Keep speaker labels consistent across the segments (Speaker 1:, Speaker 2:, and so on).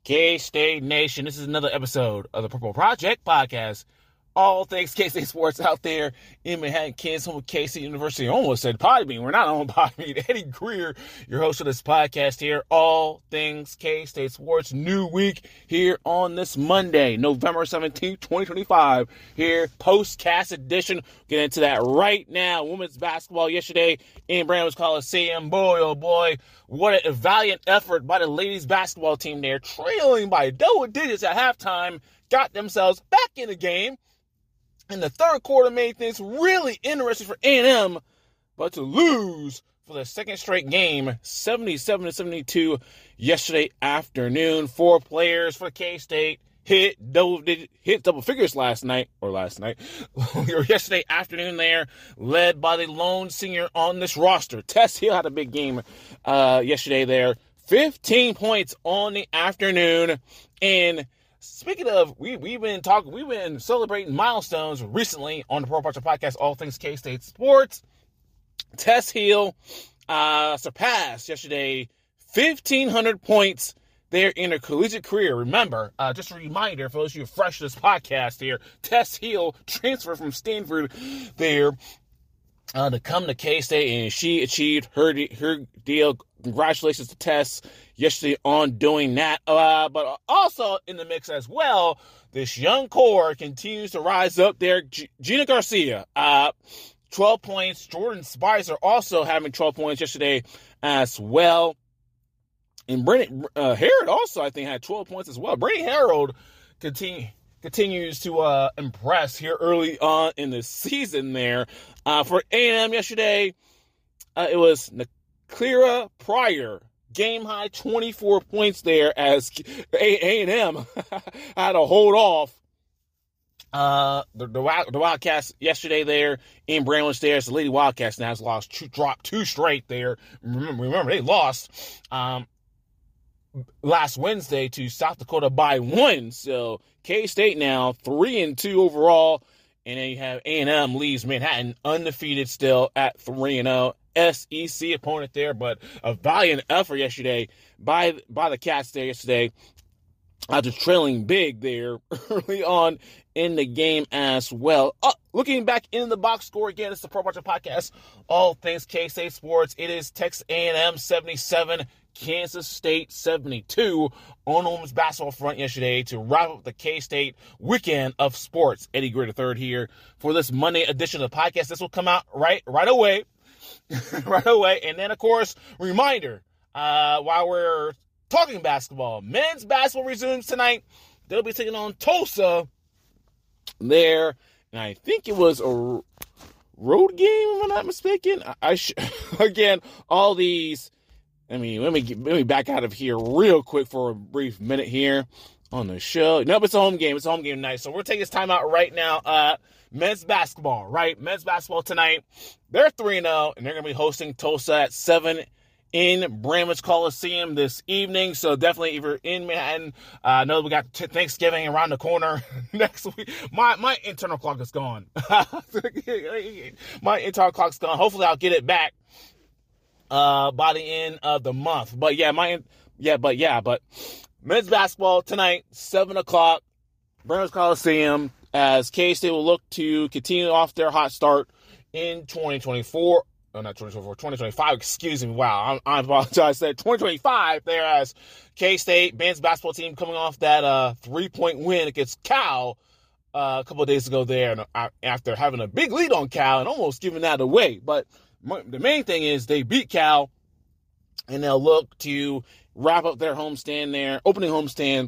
Speaker 1: K-State Nation, this is another episode of the Purple Project Podcast. All things K-State sports out there in Manhattan, Kansas, home of K-State University. I almost said Podbean. We're not on Podbean. Eddie Greer, your host of this podcast here. All things K-State sports. New week here on this Monday, November 17th, 2025. Here, post-cast edition. Get into that right now. Women's basketball yesterday in Bramlage Coliseum. Boy, oh boy, what a valiant effort by the ladies basketball team there. Trailing by double digits at halftime. Got themselves back in the game. And the third quarter made things really interesting for A&M, but to lose for the second straight game, 77-72 yesterday afternoon. 4 players for K-State hit double figures yesterday afternoon there, led by the lone senior on this roster. Tess Hill had a big game yesterday there. 15 points on the afternoon. And speaking of, we've been celebrating milestones recently on the Pro Project Podcast, All Things K-State Sports. Tess Hill surpassed yesterday 1,500 points there in her collegiate career. Remember, just a reminder for those of you fresh to this podcast here, Tess Hill transferred from Stanford there to come to K-State, and she achieved her deal. Congratulations to Tess yesterday on doing that. But also in the mix as well, this young core continues to rise up there. Gina Garcia, 12 points. Jordan Spicer also having 12 points yesterday as well. And Brittany Harrod also, I think, had 12 points as well. Brittany Harrod continues to impress here early on in the season there. For A&M yesterday, it was Clara Pryor, game high 24 points there as A&M had to hold off the Wildcats yesterday there in Bramlage there. The Lady Wildcats now has dropped 2 straight there. Remember they lost last Wednesday to South Dakota by 1. So K-State now 3-2 overall. And then you have A&M leaves Manhattan undefeated still at 3-0. SEC opponent there, but a valiant effort yesterday by the Cats there yesterday after trailing big there early on in the game as well. Looking back in the box score again, it's the Pro Project Podcast, All Things K-State Sports. It is Texas A&M 77, Kansas State 72 on the women's basketball front yesterday to wrap up the K-State weekend of sports. Eddie Greer III here for this Monday edition of the podcast. This will come out right away. Right away. And then, of course, reminder, while we're talking basketball, men's basketball resumes tonight. They'll be taking on Tulsa there. And I think it was a road game, if I'm not mistaken. Again, all these. Let me back out of here real quick for a brief minute here on the show. Nope, it's a home game. It's a home game tonight. So we're taking this time out right now. Men's basketball, right? Men's basketball tonight. They're 3-0, and they're going to be hosting Tulsa at 7 in Bramlage Coliseum this evening. So definitely, if you're in Manhattan, I know we got Thanksgiving around the corner next week. My internal clock is gone. My internal clock's gone. Hopefully, I'll get it back by the end of the month. But men's basketball tonight, 7:00, Bramlage Coliseum, as K-State will look to continue off their hot start in 2024. Oh, not 2024, 2025, excuse me. Wow, I apologize. I said 2025 there as K-State men's basketball team coming off that 3-point win against Cal a couple of days ago there, and after having a big lead on Cal and almost giving that away. But the main thing is they beat Cal, and they'll look to wrap up their homestand there, opening homestand,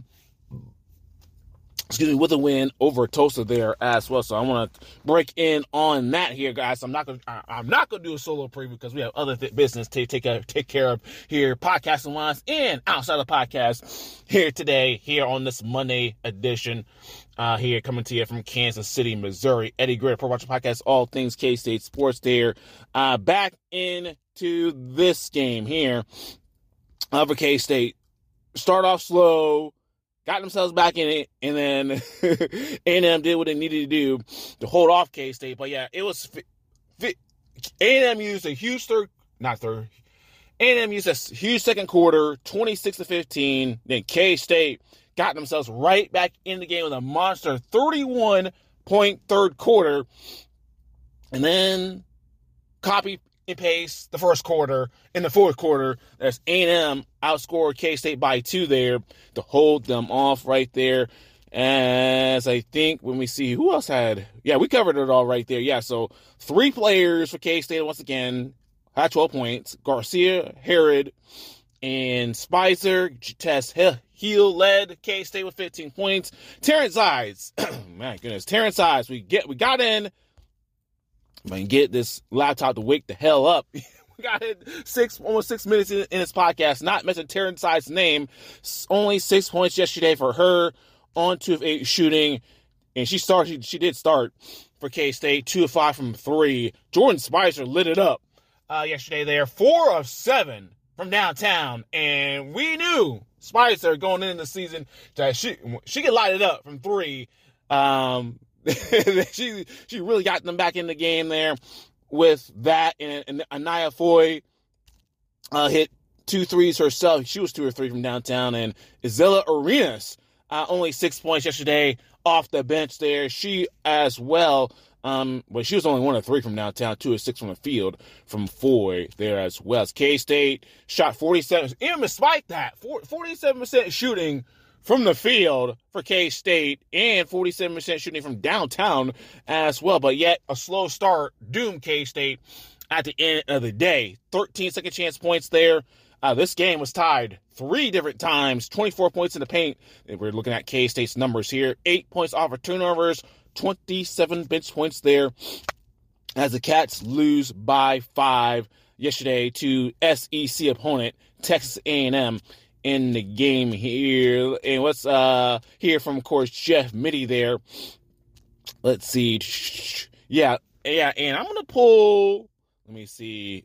Speaker 1: with a win over Tulsa there as well. So I want to break in on that here, guys. I'm not gonna do a solo preview because we have other business to take care of here, podcasting wise and outside of the podcast here today, here on this Monday edition. Here coming to you from Kansas City, Missouri. Eddie Greer, Pro Project Podcast, All Things K-State Sports there. Back into this game here for K-State. Start off slow, got themselves back in it, and then A&M did what they needed to do to hold off K-State. But yeah, it was A&M used a huge A&M used a huge second quarter, 26-15. Then K-State got themselves right back in the game with a monster 31-point third quarter. And then copy and paste the first quarter. In the fourth quarter, there's A&M outscored K-State by 2 there to hold them off right there. As I think when we see who else had, we covered it all right there. Yeah, so 3 players for K-State once again had 12 points. Garcia, Herod, and Spicer. Tess Heel led K-State with 15 points. Terrence Ives, my goodness, Terrence Ives. We got in. If I can get this laptop to wake the hell up. We got it almost 6 minutes in this podcast. Not mentioning Terrence Ives' name. Only 6 points yesterday for her on 2 of 8 shooting. And she did start for K-State. 2 of 5 from 3. Jordan Spicer lit it up yesterday there. 4 of 7 from downtown. And we knew Spicer going into the season that she could light it up from 3. She really got them back in the game there with that. And Anaya Foy hit 2 threes herself. She was 2 or 3 from downtown. And Isela Arenas only 6 points yesterday off the bench there. She as well. But she was only 1 of 3 from downtown, 2 of 6 from the field from Foy there as well. As K-State shot 47, even despite that, 47% shooting from the field for K-State and 47% shooting from downtown as well. But yet a slow start doomed K-State at the end of the day. 13 second chance points there. This game was tied 3 different times, 24 points in the paint. We're looking at K-State's numbers here. 8 points off of turnovers, 27 bench points there as the Cats lose by 5 yesterday to SEC opponent Texas A&M in the game here. And let's hear from, of course, Jeff Mittie there. Let's see. Yeah, and I'm going to pull, let me see.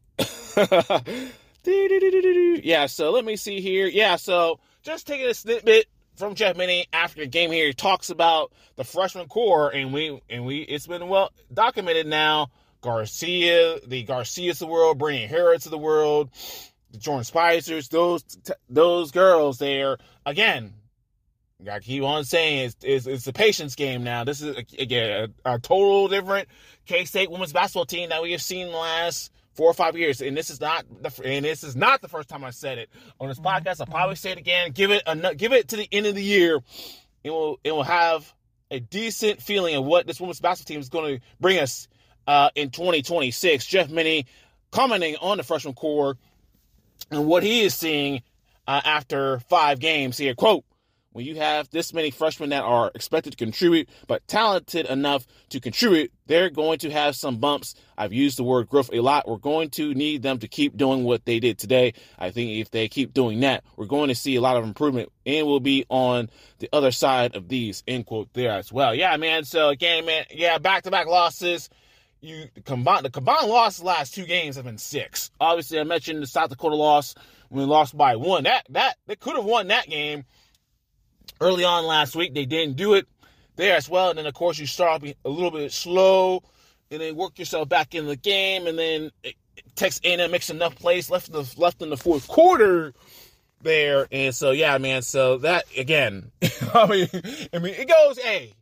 Speaker 1: Yeah, so let me see here. Yeah, so just taking a snippet from Jeff Mittie after the game here. He talks about the freshman core, and it's been well documented now. The Garcias of the world, bringing Harrods of the world, the Jordan Spicers, those girls there. Again, I gotta keep on saying it's a patience game now. This is again a total different K-State women's basketball team that we have seen in the last 4 or 5 years, and this is not the first time I said it on this podcast. I'll probably say it again. Give it to the end of the year, and we'll have a decent feeling of what this women's basketball team is going to bring us in 2026. Jeff Mittie commenting on the freshman core and what he is seeing after 5 games here. Quote, when you have this many freshmen that are expected to contribute, but talented enough to contribute, they're going to have some bumps. I've used the word growth a lot. We're going to need them to keep doing what they did today. I think if they keep doing that, we're going to see a lot of improvement, and we'll be on the other side of these, end quote, there as well. Yeah, man. So, again, man, back-to-back losses. The combined losses the last 2 games have been 6. Obviously, I mentioned the South Dakota loss when we lost by 1. That they could have won that game early on last week. They didn't do it there as well. And then, of course, you start a little bit slow and then work yourself back in the game. And then Texas A&M makes enough plays left in the fourth quarter there. And so, yeah, man. So that, again, I mean, it goes, hey,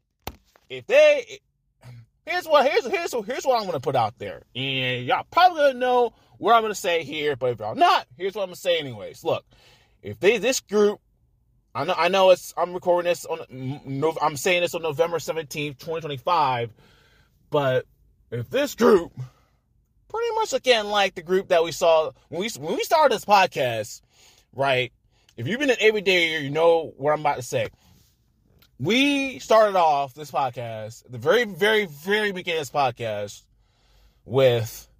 Speaker 1: here's what I'm going to put out there. And y'all probably going to know what I'm going to say here. But if y'all not, here's what I'm going to say anyways. Look, this group, I know I'm recording this I'm saying this on November 17th, 2025, but if this group, pretty much again like the group that we saw when we started this podcast, right? If you've been an everyday, you know what I'm about to say. We started off this podcast, the very, very, very beginning of this podcast, with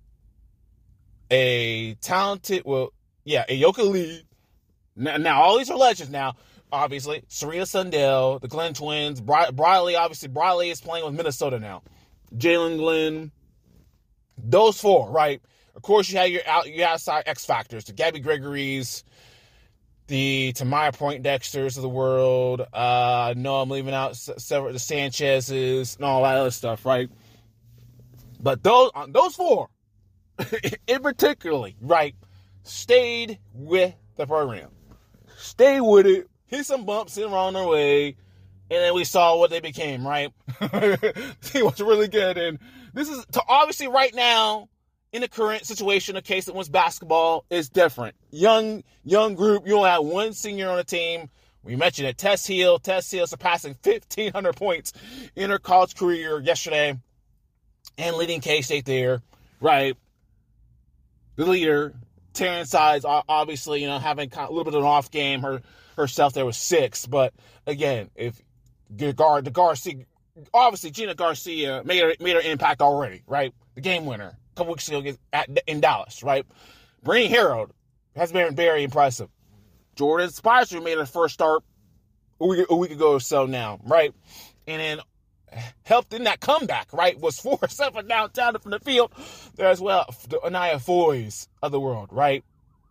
Speaker 1: a talented, Ayoka Lee. Now all these are legends now. Obviously, Serena Sundell, the Glenn twins, Briley is playing with Minnesota now. Jalen Glenn, those 4, right? Of course, you have your outside X factors, the Gabby Gregory's, the Tamaya Poindexters of the world. No, I'm leaving out several the Sanchez's and all that other stuff, right? But those 4, in particularly, right? stayed with the program. Stay with it. Hit some bumps along their way. And then we saw what they became, right? He was really good. And this is obviously right now, in the current situation of K-State women's basketball, is different. Young group. You only have one senior on the team. We mentioned it. Tess Hill surpassing 1,500 points in her college career yesterday and leading K-State there, right? The leader, Taryn Sides, obviously, having a little bit of an off game. Herself there was 6. But again, if Garcia, obviously Gina Garcia made her impact already, right? The game winner a couple weeks ago in Dallas, right? Brittany Harold has been very impressive. Jordan Spicer made her first start a week ago or so now, right? And then helped in that comeback, right? Was 4-7 downtown from the field there as well. The Anaya Foys of the world, right?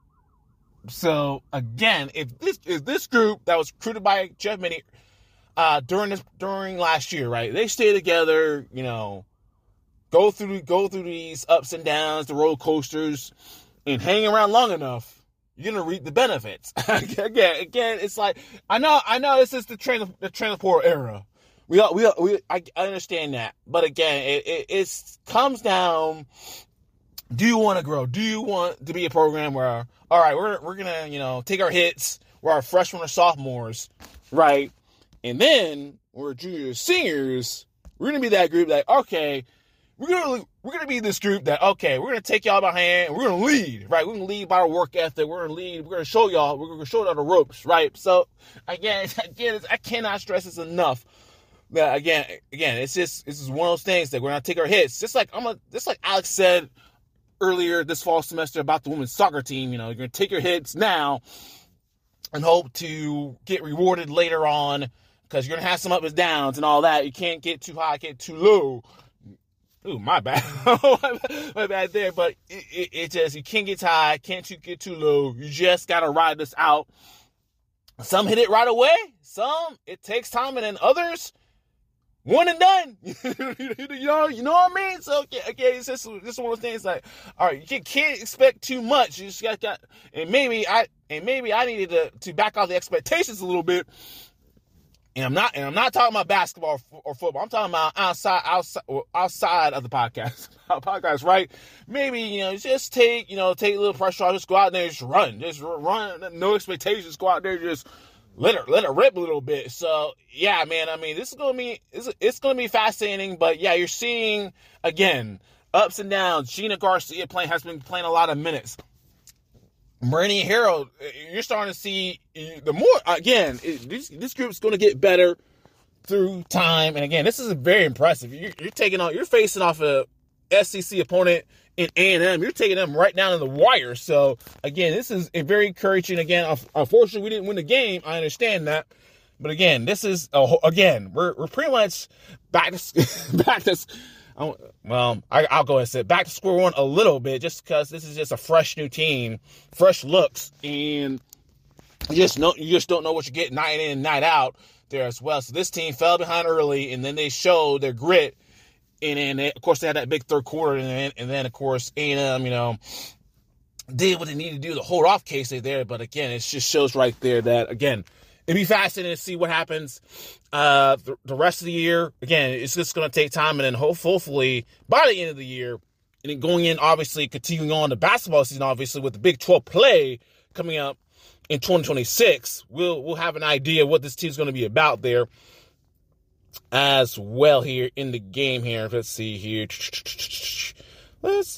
Speaker 1: So again, if this group that was recruited by Jeff Minnie during last year, right? They stay together, go through these ups and downs, the roller coasters, and hang around long enough, you're gonna reap the benefits. again, it's like I know this is the transport era. I understand that, but again, it comes down. Do you want to grow? Do you want to be a program where, all right, we're gonna take our hits. We're our freshmen or sophomores, right? And then we're juniors, seniors. We're gonna be that group that, okay, we're gonna be this group that, okay, we're gonna take y'all by hand and we're gonna lead, right? We're gonna lead by our work ethic. We're gonna lead. We're gonna show y'all. We're gonna show y'all the ropes, right? So again, I cannot stress this enough. That again, this is one of those things that we're gonna take our hits. Just like Alex said earlier this fall semester about the women's soccer team. You're gonna take your hits now and hope to get rewarded later on. Because you're going to have some ups and downs and all that. You can't get too high, get too low. Ooh, my bad. my bad there. But it just, you can't get high, can't get too low. You just got to ride this out. Some hit it right away. Some, it takes time. And then others, one and done. you know what I mean? So, again, it's just one of those things like, all right, you can't expect too much. You just got and maybe I needed to back off the expectations a little bit. And I'm not talking about basketball or football. I'm talking about outside of the podcast, right? Maybe, just take a little pressure off. Just go out there and just run. No expectations. Go out there, just let it rip a little bit. So yeah, man. I mean, this is it's gonna be fascinating. But yeah, you're seeing again ups and downs. Gina Garcia has been playing a lot of minutes. Brittany Harold, you're starting to see the more, again, this group's going to get better through time. And again, this is very impressive. You're facing off a SEC opponent in A&M. You're taking them right down to the wire. So again, this is a very encouraging. Again, unfortunately, we didn't win the game. I understand that. But again, this is, we're pretty much back to I'll go and say back to square one a little bit, just because this is just a fresh new team, fresh looks, and you just don't know what you're getting night in and night out there as well. So this team fell behind early, and then they showed their grit, and then of course they had that big third quarter, and then of course A&M, did what they needed to do to hold off K-State there. But again, it just shows right there that again, it'd be fascinating to see what happens the rest of the year. Again, it's just going to take time, and then hopefully by the end of the year, and then going in, obviously, continuing on the basketball season, obviously, with the Big 12 play coming up in 2026, we'll have an idea what this team's going to be about there as well here in the game here. Let's see here. Let's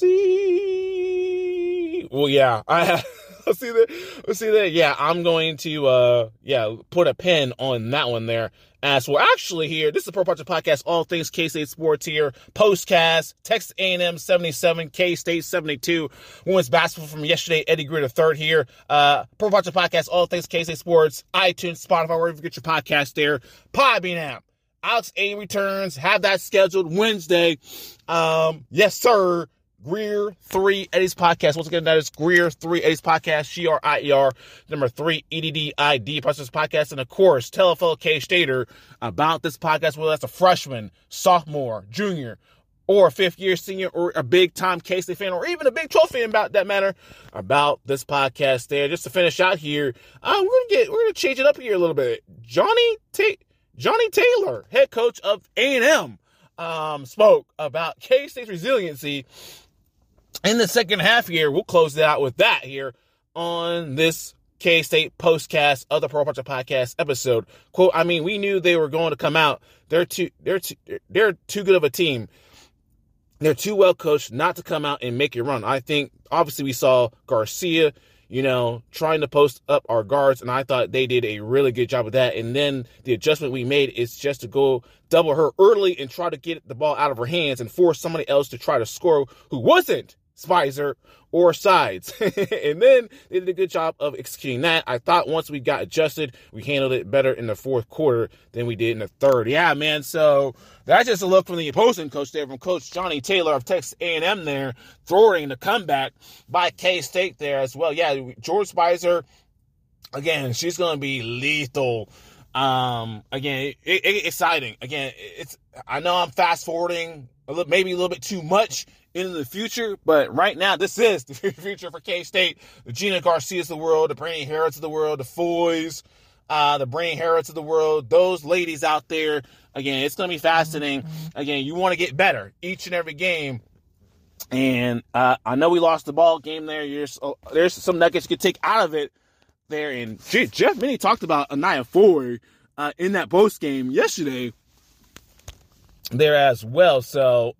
Speaker 1: see. Well, yeah, Let's see that. Yeah, I'm going to put a pin on that one there as well. Actually, here, this is the Pro Project Podcast, all things K-State sports here. Postcast, Texas A&M 77, K-State 72. Women's basketball from yesterday, Eddie Gritter third here. Pro Project Podcast, all things K-State sports, iTunes, Spotify, wherever you get your podcast there. Podbean app. Alex A returns. Have that scheduled Wednesday. Yes, sir. Greer 3 Eddie's Podcast. Once again, that is Greer 3 Eddie's Podcast. GRIER number 3 EDDID Process Podcast. And of course, tell a fellow K-Stater about this podcast, whether that's a freshman, sophomore, junior, or a fifth-year senior, or a big-time K-State fan, or even a Big 12 fan about that matter, about this podcast there. Just to finish out here, we're gonna change it up here a little bit. Johnny Taylor, head coach of A&M, spoke about K-State's resiliency in the second half here. We'll close it out with that here on this K-State postcast of the Pro Project Podcast episode. Quote, I mean, we knew they were going to come out. They're too good of a team. They're too well coached not to come out and make a run. I think, obviously, we saw Garcia, trying to post up our guards, and I thought they did a really good job of that. And then the adjustment we made is just to go double her early and try to get the ball out of her hands and force somebody else to try to score who wasn't Spicer or Sides. And then they did a good job of executing that. I thought once we got adjusted, we handled it better in the fourth quarter than we did in the third. Yeah, man, so that's just a look from the opposing coach there, from Coach Johnny Taylor of Texas A&M there, thwarting the comeback by K-State there as well. Yeah, George Spicer, again, she's going to be lethal. Again, exciting. Again, I know I'm fast forwarding maybe a little bit too much into the future, but right now this is the future for K-State. The Gina Garcias of the world, the Brandy Harrods of the world, the Foys, the Brandy Harrods of the world, those ladies out there. Again, it's going to be fascinating. Again, you want to get better each and every game. And I know we lost the ball game there. There's some nuggets you could take out of it there. And Jeff Minnie talked about Anaya Foy in that post game yesterday there as well. So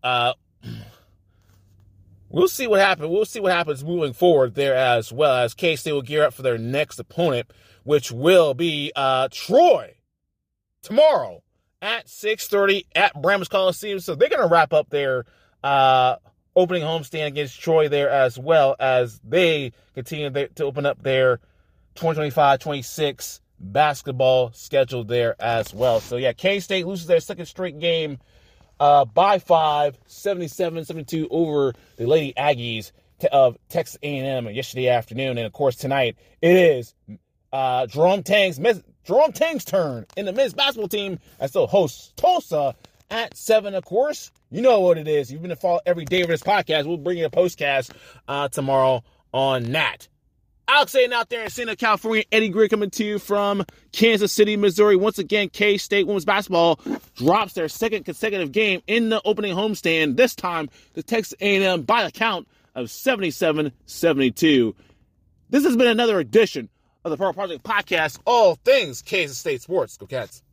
Speaker 1: we'll see what happens. We'll see what happens moving forward there as well, as K-State will gear up for their next opponent, which will be Troy tomorrow at 6:30 at Bramlage Coliseum. So they're going to wrap up their opening homestand against Troy there, as well as they continue to open up their 2025-26 basketball schedule there as well. So yeah, K-State loses their second straight game by 5, 77-72 over the Lady Aggies of Texas A&M yesterday afternoon. And of course tonight it is Jerome Tang's turn in the men's basketball team as they'll host Tulsa at 7. Of course, you know what it is. You've been to follow every day of this podcast. We'll bring you a postcast tomorrow on that. Alex Aiden out there in San Diego, California. Eddie Greer coming to you from Kansas City, Missouri. Once again, K-State women's basketball drops their second consecutive game in the opening homestand. This time, the Texas A&M by a count of 77-72. This has been another edition of the Pro Project Podcast, all things Kansas State sports. Go Cats.